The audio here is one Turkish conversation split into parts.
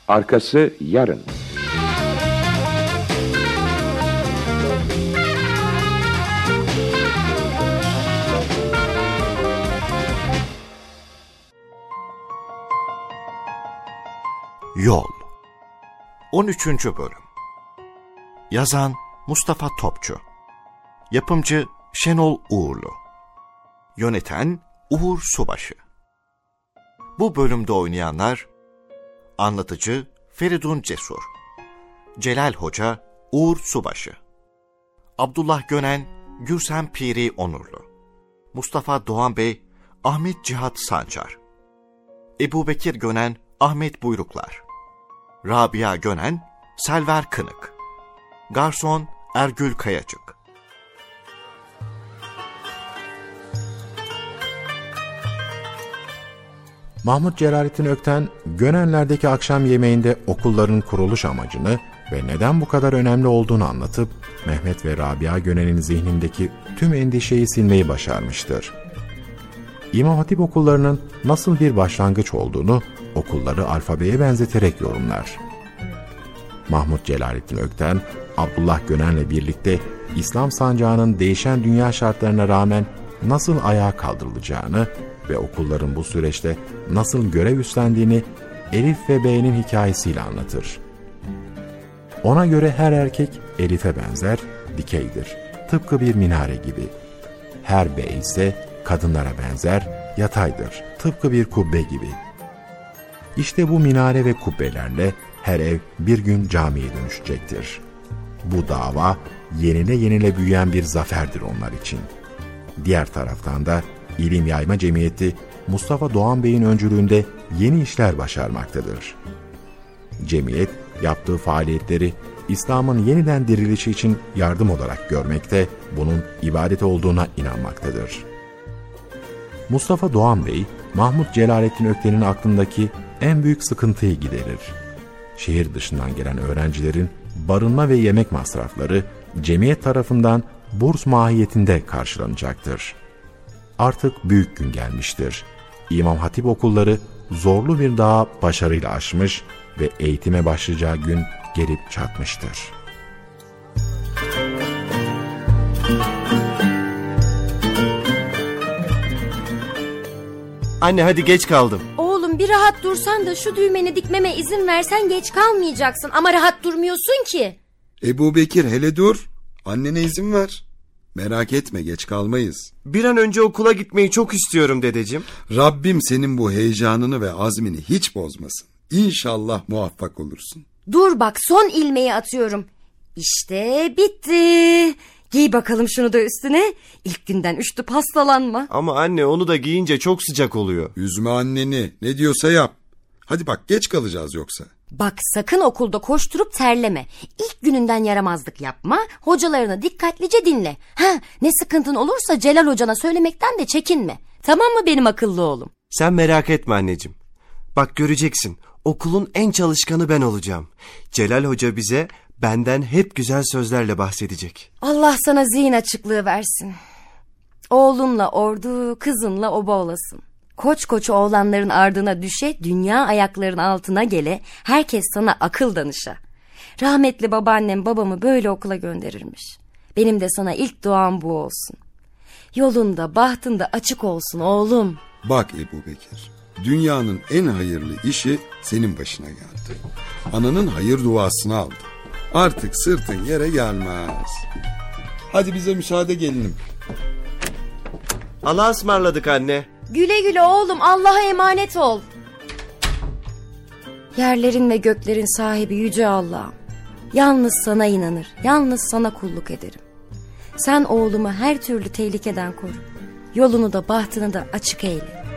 Arkası yarın. Yol 13. Bölüm. Yazan Mustafa Topçu. Yapımcı Şenol Uğurlu. Yöneten Uğur Subaşı. Bu bölümde oynayanlar: anlatıcı Feridun Cesur, Celal Hoca Uğur Subaşı, Abdullah Gönen Gürsem Piri Onurlu, Mustafa Doğan Bey Ahmet Cihat Sancar, Ebubekir Gönen Ahmet Buyruklar, Rabia Gönen Selver Kınık, Garson Ergül Kayacık. Mahmut Celalettin Ökten, Gönenler'deki akşam yemeğinde okulların kuruluş amacını ve neden bu kadar önemli olduğunu anlatıp, Mehmet ve Rabia Gönen'in zihnindeki tüm endişeyi silmeyi başarmıştır. İmam Hatip okullarının nasıl bir başlangıç olduğunu okulları alfabeye benzeterek yorumlar. Mahmut Celalettin Ökten, Abdullah Gönen'le birlikte İslam sancağının değişen dünya şartlarına rağmen nasıl ayağa kaldırılacağını ve okulların bu süreçte nasıl görev üstlendiğini Elif ve B'nin hikayesiyle anlatır. Ona göre her erkek Elif'e benzer, dikeydir, tıpkı bir minare gibi. Her B ise kadınlara benzer, yataydır, tıpkı bir kubbe gibi. İşte bu minare ve kubbelerle her ev bir gün camiye dönüşecektir. Bu dava yenile büyüyen bir zaferdir onlar için. Diğer taraftan da İlim Yayma Cemiyeti Mustafa Doğan Bey'in öncülüğünde yeni işler başarmaktadır. Cemiyet yaptığı faaliyetleri İslam'ın yeniden dirilişi için yardım olarak görmekte, bunun ibadet olduğuna inanmaktadır. Mustafa Doğan Bey, Mahmut Celalettin Ökten'in aklındaki en büyük sıkıntıyı giderir. Şehir dışından gelen öğrencilerin barınma ve yemek masrafları cemiyet tarafından burs mahiyetinde karşılanacaktır. Artık büyük gün gelmiştir. İmam Hatip okulları zorlu bir dağı başarıyla aşmış ve eğitime başlayacağı gün gelip çatmıştır. Anne hadi geç kaldım. Oğlum bir rahat dursan da şu düğmeni dikmeme izin versen geç kalmayacaksın. Ama rahat durmuyorsun ki. Ebubekir hele dur. Annene izin ver. Merak etme, geç kalmayız. Bir an önce okula gitmeyi çok istiyorum dedeciğim. Rabbim senin bu heyecanını ve azmini hiç bozmasın. İnşallah muvaffak olursun. Dur bak, son ilmeği atıyorum. İşte bitti. Giy bakalım şunu da üstüne. İlk günden üşütüp hastalanma. Ama anne onu da giyince çok sıcak oluyor. Üzme anneni, ne diyorsa yap. Hadi bak, geç kalacağız yoksa. Bak sakın okulda koşturup terleme. İlk gününden yaramazlık yapma. Hocalarını dikkatlice dinle. Ne sıkıntın olursa Celal hocana söylemekten de çekinme. Tamam mı benim akıllı oğlum? Sen merak etme anneciğim. Bak göreceksin, okulun en çalışkanı ben olacağım. Celal hoca bize benden hep güzel sözlerle bahsedecek. Allah sana zihin açıklığı versin. Oğlunla ordu, kızınla oba olasın. Koç koç oğlanların ardına düşe, dünya ayakların altına gele, herkes sana akıl danışa. Rahmetli babaannem babamı böyle okula gönderirmiş. Benim de sana ilk duam bu olsun. Yolunda, bahtında açık olsun oğlum. Bak Ebubekir, dünyanın en hayırlı işi senin başına geldi. Ananın hayır duasını aldın. Artık sırtın yere gelmez. Hadi bize müsaade gelinim. Allah'a ısmarladık anne. Güle güle oğlum, Allah'a emanet ol. Yerlerin ve göklerin sahibi yüce Allah'ım. Yalnız sana inanır, yalnız sana kulluk ederim. Sen oğlumu her türlü tehlikeden koru. Yolunu da bahtını da açık eyle.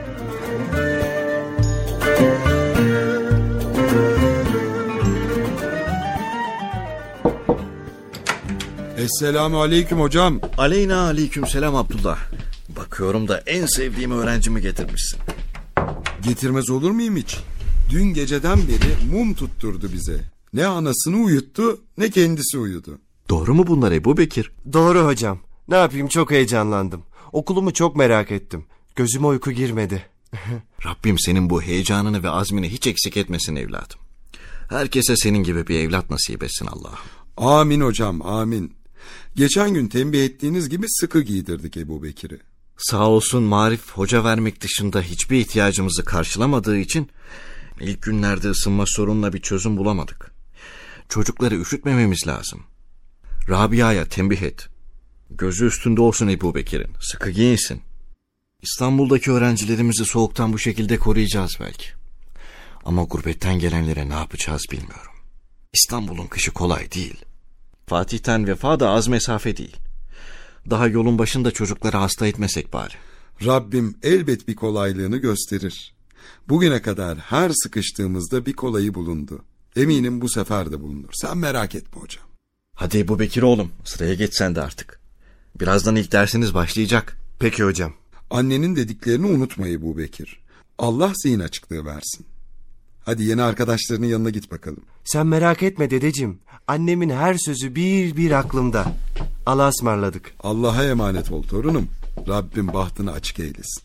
Esselamu aleyküm hocam. Aleyna aleykümselam Abdullah. Bakıyorum da en sevdiğim öğrencimi getirmişsin. Getirmez olur muyum hiç? Dün geceden beri mum tutturdu bize. Ne anasını uyuttu, ne kendisi uyudu. Doğru mu bunlar Ebubekir? Doğru hocam. Ne yapayım, çok heyecanlandım. Okulumu çok merak ettim. Gözüme uyku girmedi. Rabbim senin bu heyecanını ve azmini hiç eksik etmesin evladım. Herkese senin gibi bir evlat nasip etsin Allah'ım. Amin hocam, amin. Geçen gün tembih ettiğiniz gibi sıkı giydirdik Ebu Bekir'i. Sağ olsun Marif hoca vermek dışında hiçbir ihtiyacımızı karşılamadığı için ilk günlerde ısınma sorununa bir çözüm bulamadık. Çocukları üşütmememiz lazım. Rabia'ya tembih et. Gözü üstünde olsun Ebu Bekir'in. Sıkı giyinsin. İstanbul'daki öğrencilerimizi soğuktan bu şekilde koruyacağız belki. Ama gurbetten gelenlere ne yapacağız bilmiyorum. İstanbul'un kışı kolay değil. Fatih'ten Vefa da az mesafe değil. Daha yolun başında çocukları hasta etmesek bari. Rabbim elbet bir kolaylığını gösterir. Bugüne kadar her sıkıştığımızda bir kolayı bulundu. Eminim bu sefer de bulunur. Sen merak etme hocam. Hadi Ebu Bekir oğlum, sıraya geç sen de artık. Birazdan ilk dersiniz başlayacak. Peki hocam. Annenin dediklerini unutma Ebu Bekir. Allah zihin açıklığı versin. Hadi yeni arkadaşlarının yanına git bakalım. Sen merak etme dedeciğim. Annemin her sözü bir aklımda. Allah'a ısmarladık. Allah'a emanet ol torunum. Rabbim bahtını açık eylesin.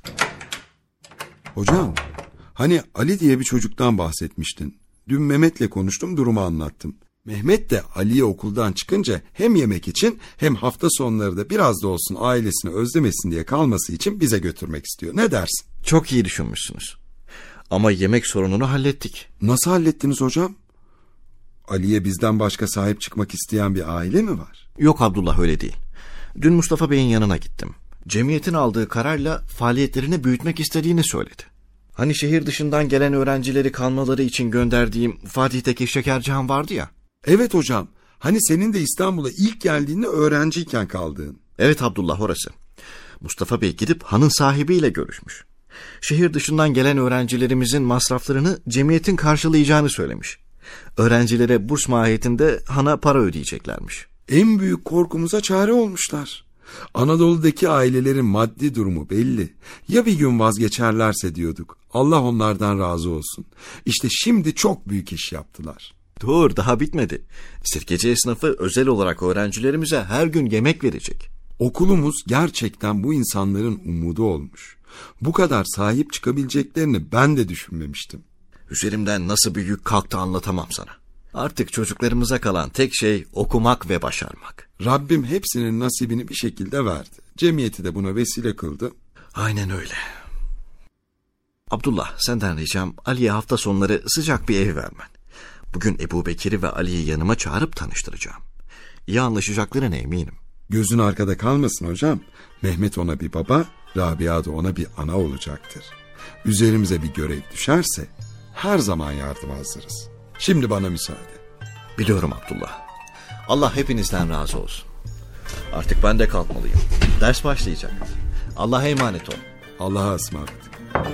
Hocam, hani Ali diye bir çocuktan bahsetmiştin. Dün Mehmet'le konuştum, durumu anlattım. Mehmet de Ali'ye okuldan çıkınca hem yemek için hem hafta sonları da biraz da olsun ailesini özlemesin diye kalması için bize götürmek istiyor. Ne dersin? Çok iyi düşünmüşsünüz. Ama yemek sorununu hallettik. Nasıl hallettiniz hocam? Ali'ye bizden başka sahip çıkmak isteyen bir aile mi var? Yok Abdullah, öyle değil. Dün Mustafa Bey'in yanına gittim. Cemiyetin aldığı kararla faaliyetlerini büyütmek istediğini söyledi. Hani şehir dışından gelen öğrencileri kalmaları için gönderdiğim Fatih'teki Şekercihan vardı ya. Evet hocam. Hani senin de İstanbul'a ilk geldiğinde öğrenciyken kaldığın. Evet Abdullah, orası. Mustafa Bey gidip hanın sahibiyle görüşmüş. Şehir dışından gelen öğrencilerimizin masraflarını cemiyetin karşılayacağını söylemiş. Öğrencilere burs mahiyetinde hana para ödeyeceklermiş. En büyük korkumuza çare olmuşlar. Anadolu'daki ailelerin maddi durumu belli. Ya bir gün vazgeçerlerse diyorduk. Allah onlardan razı olsun. İşte şimdi çok büyük iş yaptılar. Dur, daha bitmedi. Sirkeci esnafı özel olarak öğrencilerimize her gün yemek verecek. Okulumuz gerçekten bu insanların umudu olmuş. Bu kadar sahip çıkabileceklerini ben de düşünmemiştim. Üzerimden nasıl bir yük kalktı anlatamam sana. Artık çocuklarımıza kalan tek şey okumak ve başarmak. Rabbim hepsinin nasibini bir şekilde verdi. Cemiyeti de buna vesile kıldı. Aynen öyle. Abdullah, senden ricam Ali'ye hafta sonları sıcak bir ev vermen. Bugün Ebu Bekir'i ve Ali'yi yanıma çağırıp tanıştıracağım. İyi anlaşacaklarına eminim. Gözün arkada kalmasın hocam. Mehmet ona bir baba, Rabia da ona bir ana olacaktır. Üzerimize bir görev düşerse her zaman yardıma hazırız. Şimdi bana müsaade. Biliyorum Abdullah. Allah hepinizden razı olsun. Artık ben de kalkmalıyım. Ders başlayacak. Allah'a emanet ol. Allah'a ısmarladık.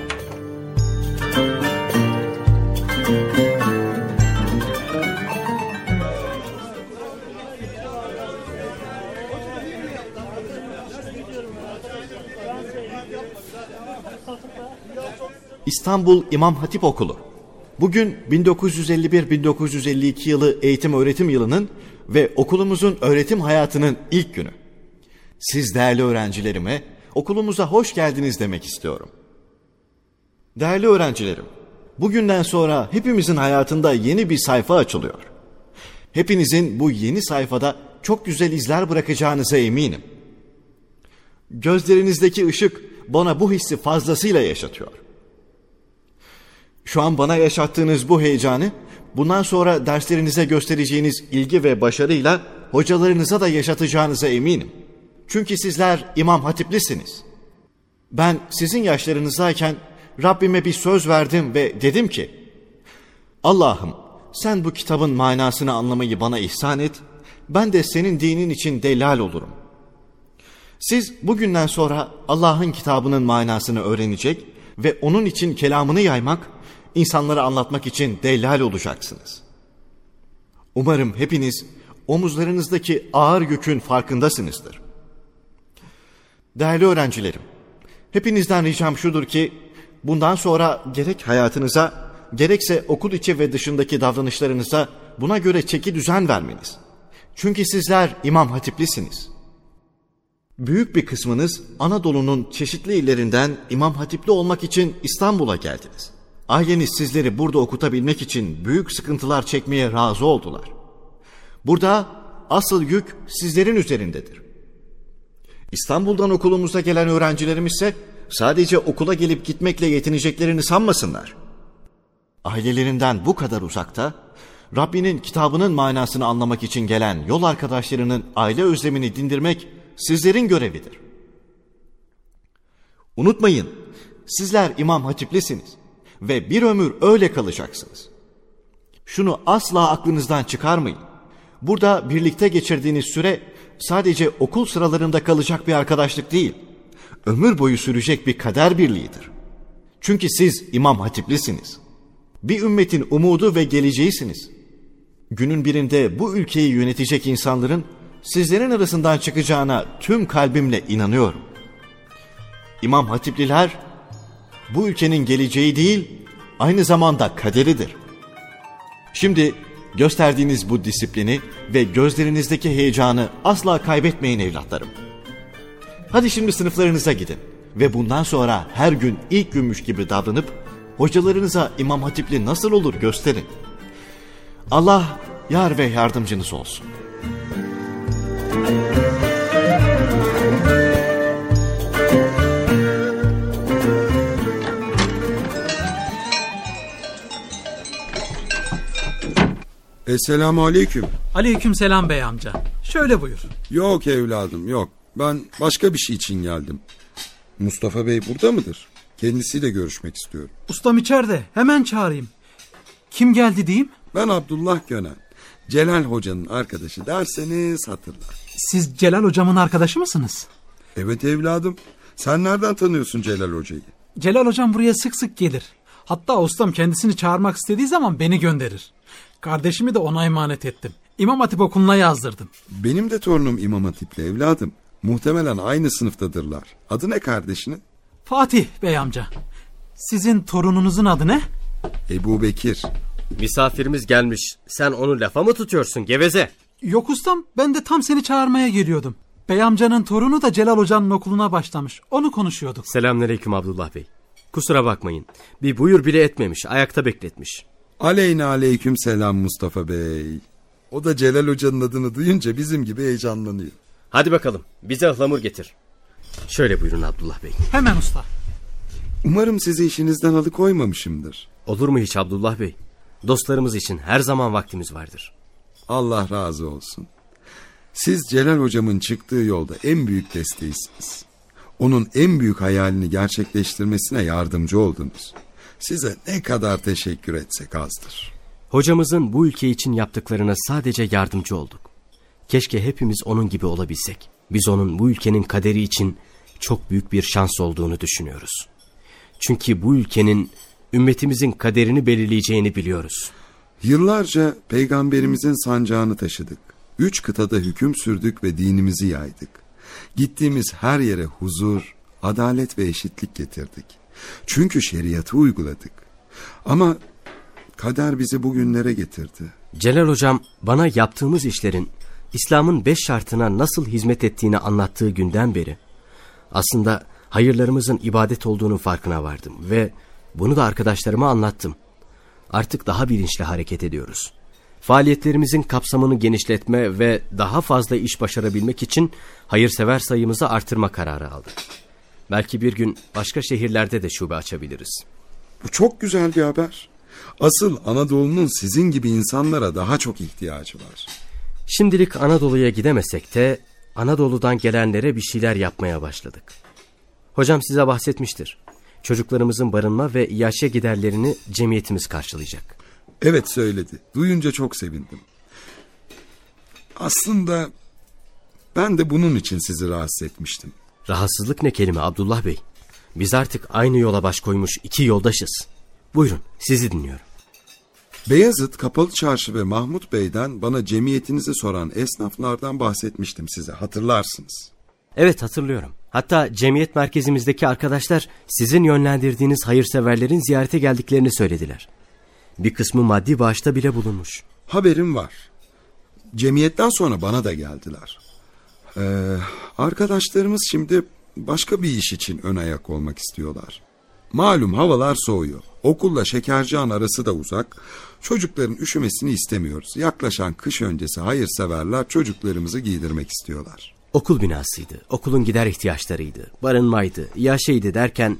İstanbul İmam Hatip Okulu. Bugün 1951-1952 yılı eğitim öğretim yılının ve okulumuzun öğretim hayatının ilk günü. Siz değerli öğrencilerime okulumuza hoş geldiniz demek istiyorum. Değerli öğrencilerim, bugünden sonra hepimizin hayatında yeni bir sayfa açılıyor. Hepinizin bu yeni sayfada çok güzel izler bırakacağınıza eminim. Gözlerinizdeki ışık bana bu hissi fazlasıyla yaşatıyor. Şu an bana yaşattığınız bu heyecanı bundan sonra derslerinize göstereceğiniz ilgi ve başarıyla hocalarınıza da yaşatacağınıza eminim. Çünkü sizler İmam Hatiplisiniz. Ben sizin yaşlarınızdayken Rabbime bir söz verdim ve dedim ki, Allah'ım sen bu kitabın manasını anlamayı bana ihsan et, ben de senin dinin için delal olurum. Siz bugünden sonra Allah'ın kitabının manasını öğrenecek ve onun için kelamını yaymak, insanlara anlatmak için delal olacaksınız. Umarım hepiniz omuzlarınızdaki ağır yükün farkındasınızdır. Değerli öğrencilerim, hepinizden ricam şudur ki, bundan sonra gerek hayatınıza, gerekse okul içi ve dışındaki davranışlarınıza buna göre çeki düzen vermeniz. Çünkü sizler İmam Hatiplisiniz. Büyük bir kısmınız Anadolu'nun çeşitli illerinden İmam Hatipli olmak için İstanbul'a geldiniz. Aileniz sizleri burada okutabilmek için büyük sıkıntılar çekmeye razı oldular. Burada asıl yük sizlerin üzerindedir. İstanbul'dan okulumuza gelen öğrencilerimiz ise sadece okula gelip gitmekle yetineceklerini sanmasınlar. Ailelerinden bu kadar uzakta, Rabbinin kitabının manasını anlamak için gelen yol arkadaşlarının aile özlemini dindirmek sizlerin görevidir. Unutmayın, sizler İmam Hatiplisiniz ve bir ömür öyle kalacaksınız. Şunu asla aklınızdan çıkarmayın. Burada birlikte geçirdiğiniz süre sadece okul sıralarında kalacak bir arkadaşlık değil, ömür boyu sürecek bir kader birliğidir. Çünkü siz İmam Hatiplisiniz. Bir ümmetin umudu ve geleceğisiniz. Günün birinde bu ülkeyi yönetecek insanların sizlerin arasından çıkacağına tüm kalbimle inanıyorum. İmam Hatipliler bu ülkenin geleceği değil, aynı zamanda kaderidir. Şimdi gösterdiğiniz bu disiplini ve gözlerinizdeki heyecanı asla kaybetmeyin evlatlarım. Hadi şimdi sınıflarınıza gidin ve bundan sonra her gün ilk günmüş gibi davranıp hocalarınıza İmam Hatipli nasıl olur gösterin. Allah yar ve yardımcınız olsun. Esselamu aleyküm. Aleykümselam bey amca. Şöyle buyur. Yok evladım yok. Ben başka bir şey için geldim. Mustafa Bey burada mıdır? Kendisiyle görüşmek istiyorum. Ustam içeride. Hemen çağırayım. Kim geldi diyeyim? Ben Abdullah Gönen. Celal Hoca'nın arkadaşı derseniz hatırlar. Siz Celal hocamın arkadaşı mısınız? Evet evladım. Sen nereden tanıyorsun Celal Hoca'yı? Celal hocam buraya sık sık gelir. Hatta ustam kendisini çağırmak istediği zaman beni gönderir. Kardeşimi de ona emanet ettim. İmam Hatip okuluna yazdırdım. Benim de torunum İmam Hatipli evladım. Muhtemelen aynı sınıftadırlar. Adı ne kardeşinin? Fatih bey amca. Sizin torununuzun adı ne? Ebu Bekir. Misafirimiz gelmiş. Sen onu lafa mı tutuyorsun geveze? Yok ustam, ben de tam seni çağırmaya geliyordum. Bey amcanın torunu da Celal hocanın okuluna başlamış. Onu konuşuyorduk. Selamünaleyküm Abdullah Bey. Kusura bakmayın. Bir buyur bile etmemiş. Ayakta bekletmiş. Aleyna aleyküm selam Mustafa Bey. O da Celal Hoca'nın adını duyunca bizim gibi heyecanlanıyor. Hadi bakalım bize ıhlamur getir. Şöyle buyurun Abdullah Bey. Hemen usta. Umarım sizi işinizden alıkoymamışımdır. Olur mu hiç Abdullah Bey? Dostlarımız için her zaman vaktimiz vardır. Allah razı olsun. Siz Celal Hocamın çıktığı yolda en büyük desteğisiniz. Onun en büyük hayalini gerçekleştirmesine yardımcı oldunuz. Size ne kadar teşekkür etsek azdır. Hocamızın bu ülke için yaptıklarına sadece yardımcı olduk. Keşke hepimiz onun gibi olabilsek. Biz onun bu ülkenin kaderi için çok büyük bir şans olduğunu düşünüyoruz. Çünkü bu ülkenin ümmetimizin kaderini belirleyeceğini biliyoruz. Yıllarca peygamberimizin sancağını taşıdık. 3 kıtada hüküm sürdük ve dinimizi yaydık. Gittiğimiz her yere huzur, adalet ve eşitlik getirdik. Çünkü şeriatı uyguladık. Ama kader bizi bugünlere getirdi. Celal hocam bana yaptığımız işlerin İslam'ın 5 şartına nasıl hizmet ettiğini anlattığı günden beri aslında hayırlarımızın ibadet olduğunu farkına vardım ve bunu da arkadaşlarıma anlattım. Artık daha bilinçli hareket ediyoruz. Faaliyetlerimizin kapsamını genişletme ve daha fazla iş başarabilmek için hayırsever sayımızı artırma kararı aldık. Belki bir gün başka şehirlerde de şube açabiliriz. Bu çok güzel bir haber. Asıl Anadolu'nun sizin gibi insanlara daha çok ihtiyacı var. Şimdilik Anadolu'ya gidemesek de Anadolu'dan gelenlere bir şeyler yapmaya başladık. Hocam size bahsetmiştir. Çocuklarımızın barınma ve iaşe giderlerini cemiyetimiz karşılayacak. Evet söyledi. Duyunca çok sevindim. Aslında ben de bunun için sizi rahatsız etmiştim. Rahatsızlık ne kelime Abdullah Bey? Biz artık aynı yola baş koymuş 2 yoldaşız. Buyurun sizi dinliyorum. Beyazıt, Kapalı Çarşı ve Mahmut Bey'den bana cemiyetinizi soran esnaflardan bahsetmiştim size, hatırlarsınız. Evet hatırlıyorum. Hatta cemiyet merkezimizdeki arkadaşlar sizin yönlendirdiğiniz hayırseverlerin ziyarete geldiklerini söylediler. Bir kısmı maddi bağışta bile bulunmuş. Haberim var. Cemiyetten sonra bana da geldiler. Arkadaşlarımız şimdi başka bir iş için ön ayak olmak istiyorlar. Malum havalar soğuyor. Okulla Şekercihan arası da uzak. Çocukların üşümesini istemiyoruz. Yaklaşan kış öncesi hayırseverler çocuklarımızı giydirmek istiyorlar. Okul binasıydı, okulun gider ihtiyaçlarıydı, barınmaydı, yaşaydı derken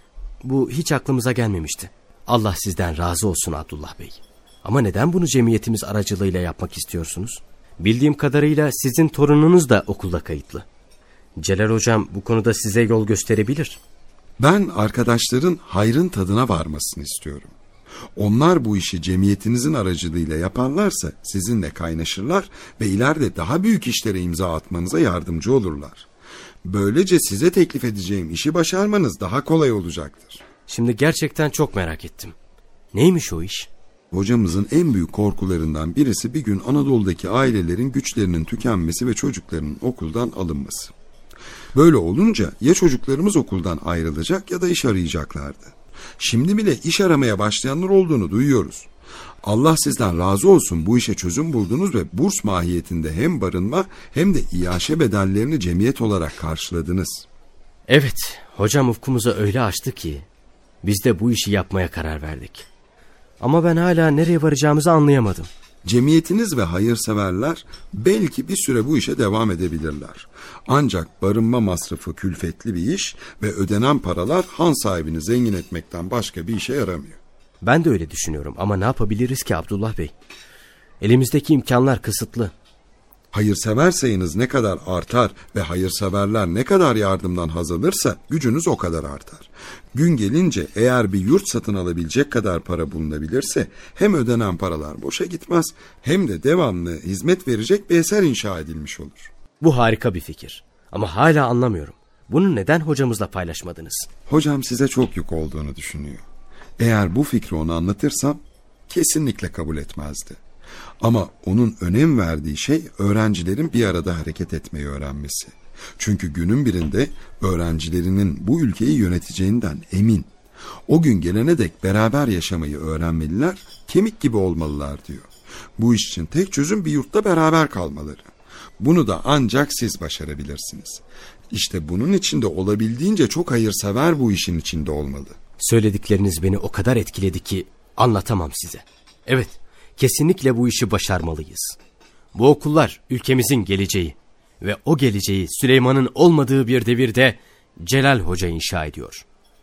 bu hiç aklımıza gelmemişti. Allah sizden razı olsun Abdullah Bey. Ama neden bunu cemiyetimiz aracılığıyla yapmak istiyorsunuz? Bildiğim kadarıyla sizin torununuz da okulda kayıtlı. Celal hocam bu konuda size yol gösterebilir. Ben arkadaşların hayrın tadına varmasını istiyorum. Onlar bu işi cemiyetinizin aracılığıyla yaparlarsa sizinle kaynaşırlar ve ileride daha büyük işlere imza atmanıza yardımcı olurlar. Böylece size teklif edeceğim işi başarmanız daha kolay olacaktır. Şimdi gerçekten çok merak ettim. Neymiş o iş? Hocamızın en büyük korkularından birisi bir gün Anadolu'daki ailelerin güçlerinin tükenmesi ve çocuklarının okuldan alınması. Böyle olunca ya çocuklarımız okuldan ayrılacak ya da iş arayacaklardı. Şimdi bile iş aramaya başlayanlar olduğunu duyuyoruz. Allah sizden razı olsun, bu işe çözüm buldunuz ve burs mahiyetinde hem barınma hem de iaşe bedellerini cemiyet olarak karşıladınız. Evet, hocam ufkumuzu öyle açtı ki biz de bu işi yapmaya karar verdik. Ama ben hala nereye varacağımızı anlayamadım. Cemiyetiniz ve hayırseverler belki bir süre bu işe devam edebilirler. Ancak barınma masrafı külfetli bir iş ve ödenen paralar han sahibini zengin etmekten başka bir işe yaramıyor. Ben de öyle düşünüyorum ama ne yapabiliriz ki Abdullah Bey? Elimizdeki imkanlar kısıtlı. Hayırsever sayınız ne kadar artar ve hayırseverler ne kadar yardımdan haz alırsa gücünüz o kadar artar. Gün gelince eğer bir yurt satın alabilecek kadar para bulunabilirse hem ödenen paralar boşa gitmez hem de devamlı hizmet verecek bir eser inşa edilmiş olur. Bu harika bir fikir ama hala anlamıyorum. Bunu neden hocamızla paylaşmadınız? Hocam size çok yük olduğunu düşünüyor. Eğer bu fikri ona anlatırsam kesinlikle kabul etmezdi. Ama onun önem verdiği şey öğrencilerin bir arada hareket etmeyi öğrenmesi. Çünkü günün birinde öğrencilerinin bu ülkeyi yöneteceğinden emin. O gün gelene dek beraber yaşamayı öğrenmeliler, kemik gibi olmalılar diyor. Bu iş için tek çözüm bir yurtta beraber kalmaları. Bunu da ancak siz başarabilirsiniz. İşte bunun için de olabildiğince çok hayırsever bu işin içinde olmalı. Söyledikleriniz beni o kadar etkiledi ki anlatamam size. Evet, kesinlikle bu işi başarmalıyız. Bu okullar ülkemizin geleceği ve o geleceği Süleyman'ın olmadığı bir devirde Celal Hoca inşa ediyor.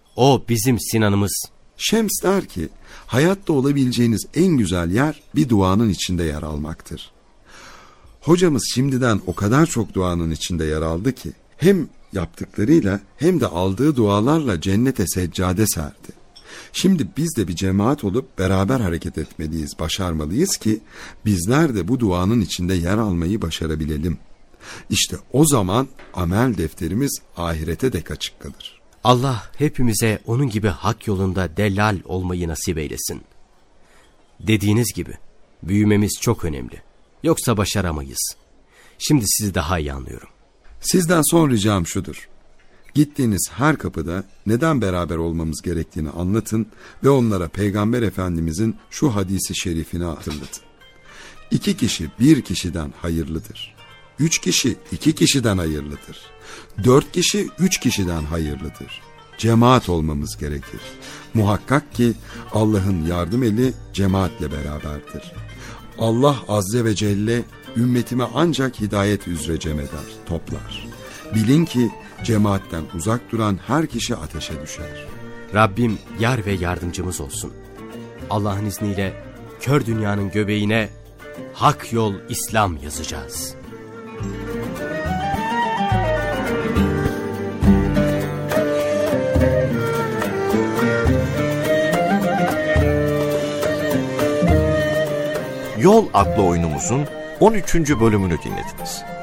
O bizim Sinan'ımız. Şems der ki, hayatta olabileceğiniz en güzel yer bir duanın içinde yer almaktır. Hocamız şimdiden o kadar çok duanın içinde yer aldı ki, hem yaptıklarıyla hem de aldığı dualarla cennete seccade serdi. Şimdi biz de bir cemaat olup beraber hareket etmeliyiz, başarmalıyız ki bizler de bu duanın içinde yer almayı başarabilelim. İşte o zaman amel defterimiz ahirete dek açık kalır. Allah hepimize onun gibi hak yolunda dellal olmayı nasip eylesin. Dediğiniz gibi büyümemiz çok önemli. Yoksa başaramayız. Şimdi sizi daha iyi anlıyorum. Sizden son ricam şudur. Gittiğiniz her kapıda neden beraber olmamız gerektiğini anlatın ve onlara Peygamber Efendimizin şu hadisi şerifini hatırlatın. 2 kişi 1 kişiden hayırlıdır. 3 kişi 2 kişiden hayırlıdır. 4 kişi 3 kişiden hayırlıdır. Cemaat olmamız gerekir. Muhakkak ki Allah'ın yardım eli cemaatle beraberdir. Allah Azze ve Celle ümmetime ancak hidayet üzere cem eder, toplar. Bilin ki cemaatten uzak duran her kişi ateşe düşer. Rabbim yar ve yardımcımız olsun. Allah'ın izniyle kör dünyanın göbeğine hak yol İslam yazacağız. Yol adlı oyunumuzun 13. bölümünü dinlediniz.